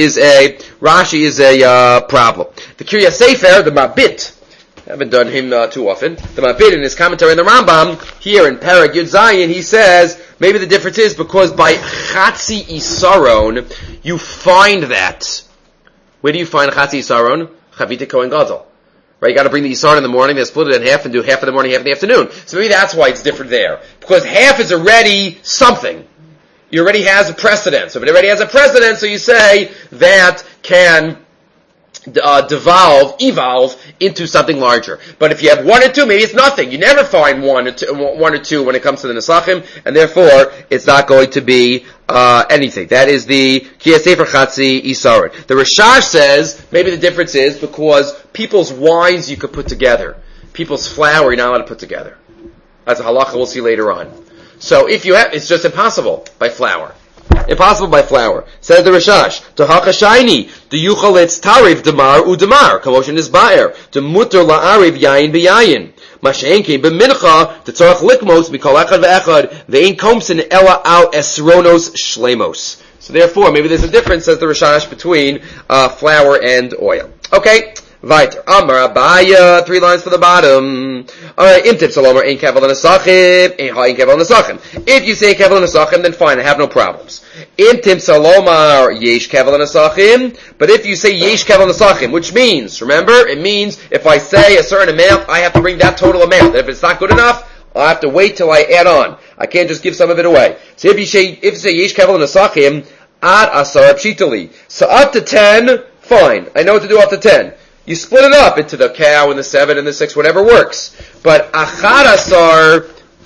Rashi is a problem. The Kiryas Sefer, the Mabit, I haven't done him too often. The Mabit in his commentary on the Rambam, here in Parag Yud Zayin, he says, maybe the difference is because by Chatzi Isaron, you find that. Where do you find Chatzi Isaron? Chavita Kohen Gadol. Right, you gotta bring the Isaron in the morning, then split it in half and do half in the morning, half in the afternoon. So maybe that's why it's different there. Because half is already something. It already has a precedent. So if it already has a precedent, so you say that can evolve into something larger. But if you have one or two, maybe it's nothing. You never find one or two when it comes to the Nesachim, and therefore it's not going to be anything. That is the Ki Sefer Chatzi Isaron. The Rashash says maybe the difference is because people's wines you could put together. People's flour you're not allowed to put together. That's a halacha we'll see later on. So if you have, it's just impossible by flour. Impossible by flour. Says the Rashash, Tahaka Shaini, the Yuchaletz Tarif Damar Udamar, Kamoshin is Baer, the Mutter La'ariv Yayin B'Yayin. Mashenki b'mincha the tzarach likmos mikol echad ve'echad ve'in komsin ela al esronos shlemos. So therefore, maybe there's a difference, says the Rashash, between flour and oil. Okay, weiter. Amar Abaya, 3 lines to the bottom. Alright, imtip salomer ein kevel nesachim, ein ha ein kevel nesachim. If you say kevel nesachim, then fine, I have no problems. Imtip salomar yesh kevel nesachim, but if you say yesh kevel nesachim, which means, remember, it means if I say a certain amount, I have to bring that total amount. And if it's not good enough, I'll have to wait till I add on. I can't just give some of it away. So if you say yesh kevel nesachim, ad asar pshitali. So up to 10, fine. I know what to do up to 10. You split it up into the cow and the 7 and the 6, whatever works. But achad asar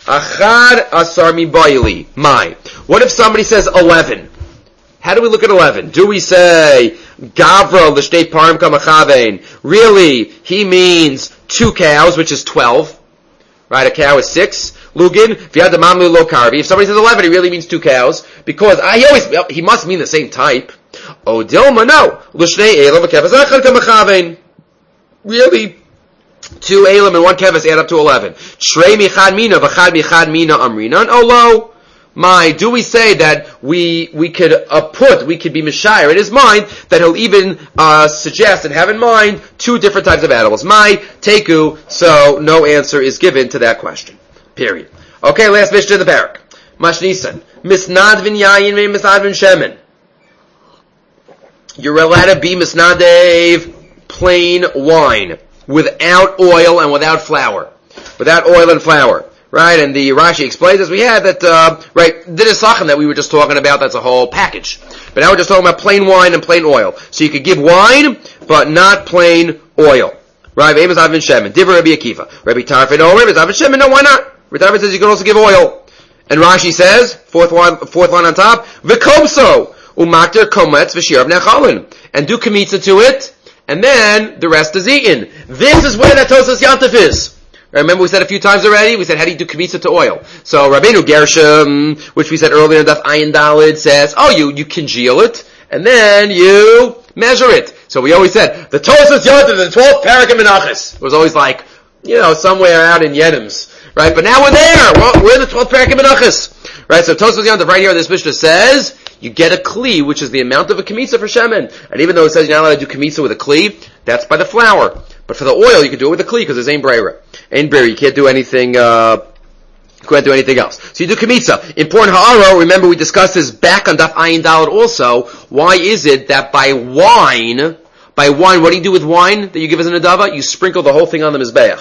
mi bayili. What if somebody says 11? How do we look at 11? Do we say gavra l'shtei parim kamachavein? Really, he means 2 cows, which is 12. Right, a cow is 6. Lugin, v'yadamamlu lo karvi. If somebody says 11, he really means 2 cows, because he must mean the same type. Oh, Dilma, no. L'shnei elam v'kefas echad kamachavein. Really, 2 elam and 1 kefas add up to 11. Shrei michad mina v'chad michad mina amrinan. Oh, lo. Do we say that we could be Mishayr in his mind, that he'll even suggest and have in mind 2 different types of animals? Teku, so no answer is given to that question. Period. Okay, last Mishnah in the parak. Mashnisan. Misnadvin yayin ve misnadvin shemen. You're allowed to be misnadev plain wine, without oil and without flour. Without oil and flour. Right, and the Rashi explains, as we had, that, the Nesachim that we were just talking about, that's a whole package. But now we're just talking about plain wine and plain oil. So you could give wine, but not plain oil. Right, Amos Avin Shemin, Divra Rabbi Akiva. Rabbi Tarfin, no, Rabbi Avin Shemin, no, why not? Rabbi Tarfin says you can also give oil. And Rashi says, fourth line on top, V'komso, umakter kometz v'shirav nechalin. And do kamitza to it, and then the rest is eaten. This is where that Tosas Yantif is. Remember we said a few times already, we said how do you do kamitza to oil? So Rabbeinu Gershom, which we said earlier in Daf Ayin Daled, says, you congeal it, and then you measure it. So we always said, the Tosas Yantif, the 12th parak of Menachos. It was always like, somewhere out in Yenims. Right? But now we're there. We're in the 12th parak of Menachos. Right? So Tosas Yantif right here in this Mishnah says, you get a kli, which is the amount of a kamitza for shemen. And even though it says you're not allowed to do kamitza with a kli, that's by the flour. But for the oil, you can do it with a kli, because there's ein breira. Ein breira, you can't do anything, else. So you do kamitza. In Porn Ha'aro, remember we discussed this back on Daf Ayin Daled also. Why is it that by wine, what do you do with wine that you give as an adava? You sprinkle the whole thing on the mizbeach.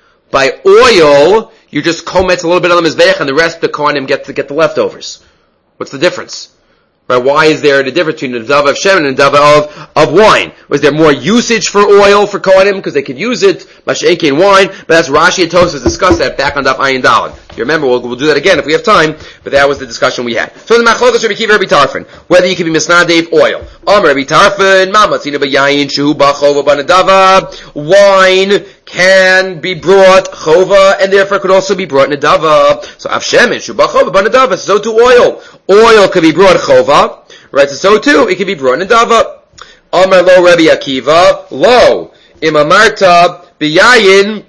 By oil, you just kometz a little bit on the mizbeach, and the rest the kohanim get the leftovers. What's the difference? Right? Why is there a difference between the dava of shemen and the dava of wine? Was there more usage for oil for kohanim because they could use it, mash'enki and wine? But that's Rashi and Tosfos discussed that back on Daf Ayin Daled. You remember, we'll do that again if we have time, but that was the discussion we had. So the machlokas Rabbi Akiva, Rabbi Tarfon, whether you can be misnadev oil. Rabbi Tarfon, mamatzina b'yayin shehu b'chova b'nadava. Wine can be brought chova, and therefore could also be brought nadava. So av shemen shehu b'chova b'nadava. So too oil. Oil could be brought chova, right? So too it can be brought nadava. Amar lo Rabbi Akiva, lo imamarta b'yayin.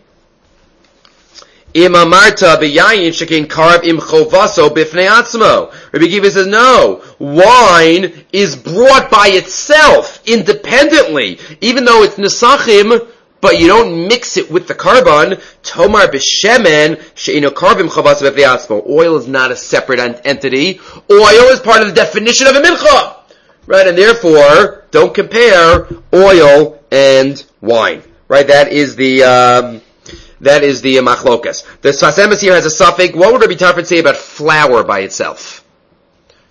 Imamarta b'yayin shekin karv im chovaso b'fnei atzmo. Rabbi Akiva says, no, wine is brought by itself, independently, even though it's nesachim, but you don't mix it with the carbon. Tomar b'shemen she'ino karvim chovaso b'fnei atzmo. Oil is not a separate entity. Oil is part of the definition of a mincha. Right, and therefore, don't compare oil and wine. Right, that is the machlokas. The Sfas Emes here has a suffix. What would Rabbi Tarfon say about flour by itself?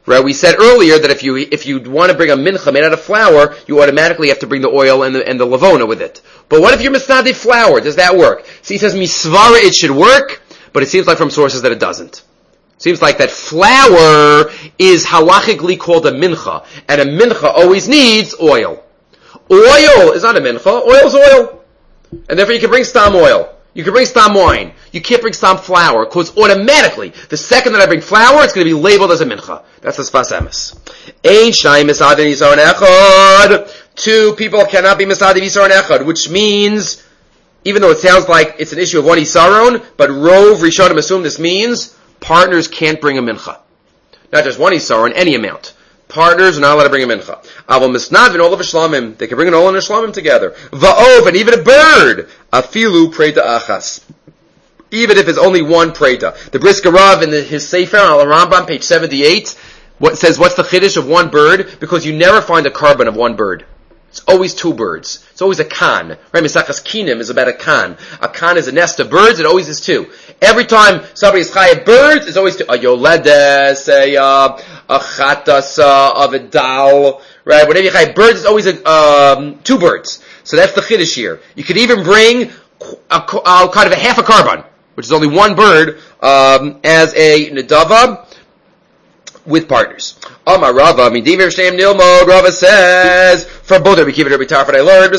Right? We said earlier that if you want to bring a mincha made out of flour, you automatically have to bring the oil and the lavona with it. But what if you're misnadi flour? Does that work? So he says misvara it should work, but it seems like from sources that it doesn't. Seems like that flour is halachically called a mincha, and a mincha always needs oil. Oil is not a mincha, oil is oil. And therefore you can bring stam oil. You can bring stam wine. You can't bring stam flour, because automatically, the second that I bring flour, it's going to be labeled as a mincha. That's the sfas emes. Ein shnayim misadin yisar echad. Two people cannot be misadin yisar echad, which means, even though it sounds like it's an issue of one isaron, but rov rishonim assume this means partners can't bring a mincha. Not just one isaron, any amount. Partners are not allowed to bring a mincha. Aval misnavin all of a shlamim. They can bring an all and a shlamim together. Va'ov, and even a bird. Afilu preta achas. Even if it's only one preta. The Brisker Rav in his Sefer on Rambam, page 78, says what's the chiddush of one bird? Because you never find a carbon of one bird. It's always two birds. It's always a kan. Right? Mesachas Kinim is about a kan. A kan is a nest of birds. It always is two. Every time somebody is chayav birds, it's always two. A yoledes, a chatas of a dal. Right? Whenever you chayav birds, it's always two birds. So that's the chiddush here. You could even bring kind of a half a carbon, which is only one bird, as a nedava with partners. Amar Rava, Midiver Shem Nilmod, Rava says, for both Rabbi Kiva and Rabbi Tarfon I learned,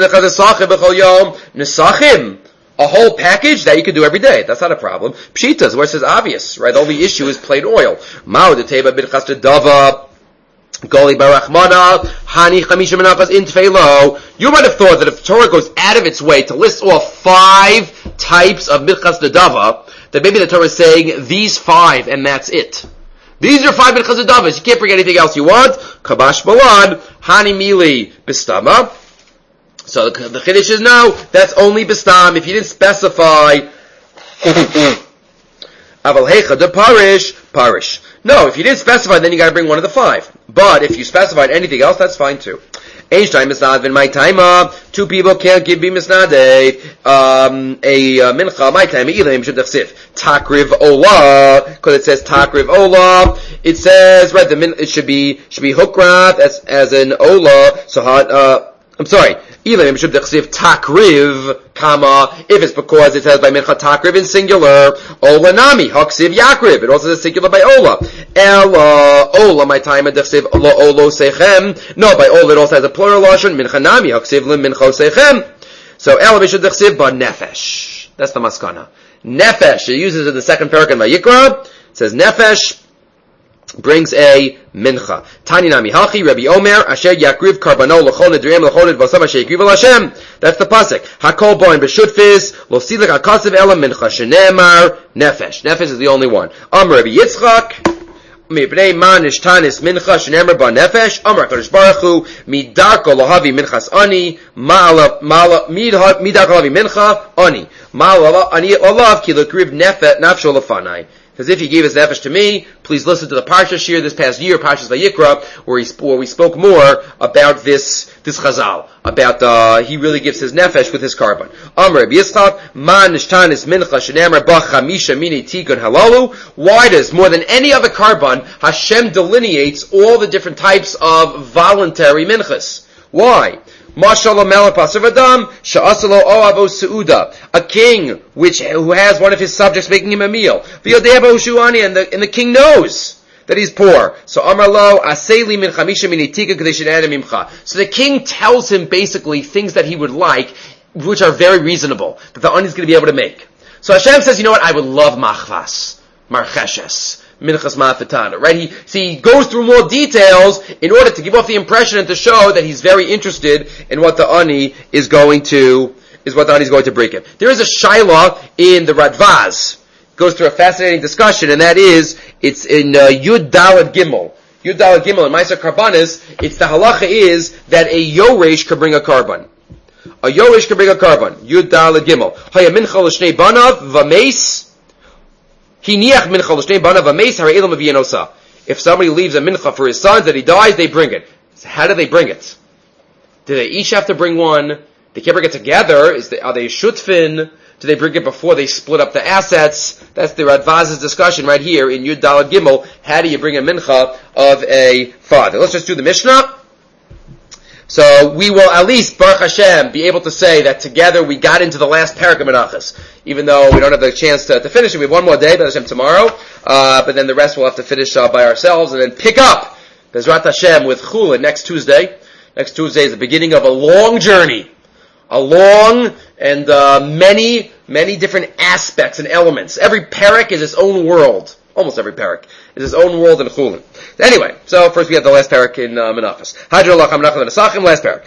Nesachim, a whole package that you can do every day. That's not a problem. Pshitas, where it says obvious, right? The only issue is plain oil. Mao de Teba Bidchas Dava, Goli Barachmana, Hani Chamisha Menachas in Tfelo. You might have thought that if Torah goes out of its way to list off 5 types of Bidchas Dava, that maybe the Torah is saying these 5 and that's it. These are 5 Bidchas Davas. You can't bring anything else you want. Kabash Balad, Hani Mili Bistama. So the Chiddush is no, that's only Bistam. If you didn't specify, Aval Hecha de Parish. No, if you didn't specify, then you gotta bring one of the 5. But if you specified anything else, that's fine too. Einstein misnad my time. 2 people can't give me misnade. A mincha my time. Ilim should chsif takriv ola, because it says takriv ola. It says right. It should be hukrav as an ola. So I'm sorry. Ilim should chsif takriv kama. If it's because it says by mincha takriv in singular. Ola nami haksiv yakriv. It also says singular by ola. Ella ola my time chsif lo olo sechem. No, by ola it also has a plural lashon. Mincha nami haksiv lim mincho sechem. So ella should chsif ba nefesh. That's the maskana. Nefesh. It uses it in the second parak in Vayikra. It says nefesh brings a mincha. Tani nami hachi Rabbi Omer asher yakriv karbano l'chol nedriim l'chol nedvasam asher yakriv l'Hashem. That's the pasuk. Hakol boin b'shutfis lo silek hakasiv ela mincha shenemar nefesh. Nefesh is the only one. Amar Rabbi Yitzchak mibnei man ishtanis mincha shenemar ba nefesh. Amar Kadosh Baruch Hu midarko lohavi minchas ani midarko lohavi mincha ani ma'alav ani olav ki l'kriv nafsho lefanai. Because if he gave his nefesh to me, please listen to the Parsha Shir this past year, Parshas Vayikra, where we spoke more about this chazal, about he really gives his nefesh with his carbon. Amar Rabbi Yitzchak, man nishtanis mincha shenamar ba chamisha mini tikkun halalu. Why does, more than any other carbon, Hashem delineates all the different types of voluntary minchas? Why? A king who has one of his subjects making him a meal. And the king knows that he's poor. So So the king tells him basically things that he would like, which are very reasonable, that the ani is going to be able to make. So Hashem says, you know what, I would love machvas, marcheshes, minchas ma'afetana, right? He goes through more details in order to give off the impression and to show that he's very interested in what the ani is going to bring him. There is a shaila in the Radvaz. It goes through a fascinating discussion, and that is, it's in Yud Daled Gimel. Yud Daled Gimel in Ma'aser Karbanis, it's the halacha is that a yoresh could bring a carbon. A yoresh could bring a carbon. Yud Daled Gimel. Haya mincha l'shnei banav v'meis. If somebody leaves a mincha for his sons that he dies, they bring it. So how do they bring it? Do they each have to bring one? They can't bring it together. Are they shutfin? Do they bring it before they split up the assets? That's the Radvaz's discussion right here in Yud Daled Gimel. How do you bring a mincha of a father? Let's just do the Mishnah. So we will at least, Baruch Hashem, be able to say that together we got into the last parak of Menachos. Even though we don't have the chance to finish it, we have one more day, Baruch Hashem, tomorrow. But then the rest we'll have to finish by ourselves and then pick up Bezrat Hashem with Chulin next Tuesday. Next Tuesday is the beginning of a long journey. A long and many different aspects and elements. Every parak is its own world. Almost every parak is its own world in Chulin. Anyway, so first we have the last parak in Menachos. Last parak.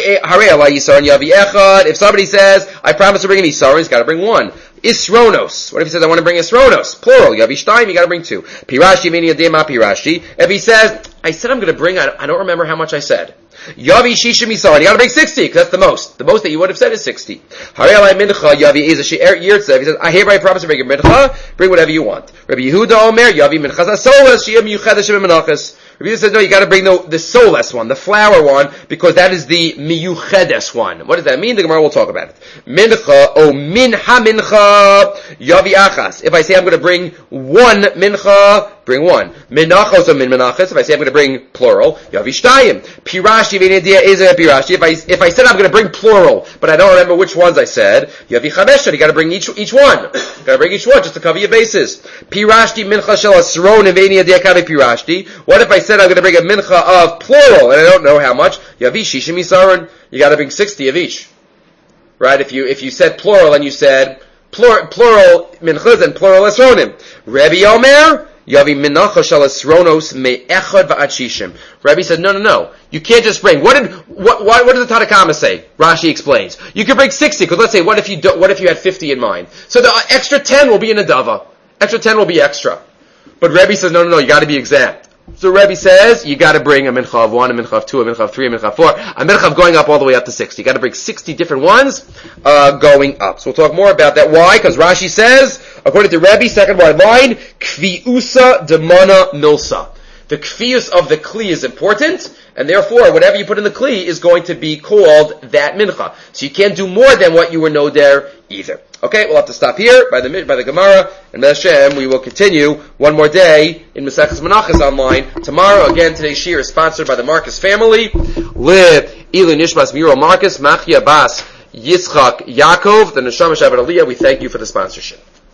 If somebody says, I promise to bring an Isar, he's got to bring one. Isronos. What if he says, I want to bring Isronos? Plural. Yavi Shtayim, you got to bring two. Pirashi, mini adema pirashi. If he says, I said I'm going to bring, I don't remember how much I said. Yavi Shishim Isar, you got to bring 60, because that's the most. The most that you would have said is 60. Harei mincha, Yavi Ezashi Yirtzev. He says, I hereby promise to bring a mincha, bring whatever you want. Rabbi Yehuda Omer, Yavi minchas asolas, Shiyam Yuchedesh Menachos. Rabbi Yehuda says, no, you got to bring the soulless one, the flour one, because that is the miyuchedes one. What does that mean? The Gemara will talk about it. Mincha, o minha mincha, Yavi Achas. If I say I'm going to bring one mincha, bring one. Menachos or min menachos. If I say I'm going to bring plural, Yavi Shtayim. Pirashi v'nidiyah is a pirashi. If I said I'm going to bring plural, but I don't remember which ones I said, Yavi Chameshah. You got to bring each one. You got to bring each one just to cover your bases. Pirashti mincha shel asron v'nidiyah kavi pirashti. What if I said I'm going to bring a mincha of plural and I don't know how much? Yavi shishim isaron. You got to bring 60 of each. Right? If you said plural and you said plural minchas and plural asronim. Rabbi Omer. Yavi minacha shel asronos me'echad v'ad shishim. Rabbi said, no. You can't just bring. What does the Tanakama say? Rashi explains. You could bring 60, because let's say, what if you had 50 in mind? So the extra 10 will be in a dava. Extra 10 will be extra. But Rabbi says, no, you gotta be exact. So Rebbe says, you gotta bring a mincha of 1, a mincha of 2, a mincha of 3, a mincha of 4, a mincha of going up all the way up to 60. You gotta bring 60 different ones, going up. So we'll talk more about that. Why? Because Rashi says, according to Rebbe, second wide line, kviusa demana milsa. The kvius of the kli is important, and therefore, whatever you put in the kli is going to be called that mincha. So you can't do more than what you were know there either. Okay, we'll have to stop here by the Gemara, and Hashem, we will continue one more day in Maseches Menachos online tomorrow. Again, today's shir is sponsored by the Marcus family. Le Ilu Nishmas Miro Marcus, Machia Bas Yitzchak Yaakov, the Neshama Shabbat Aliyah. We thank you for the sponsorship.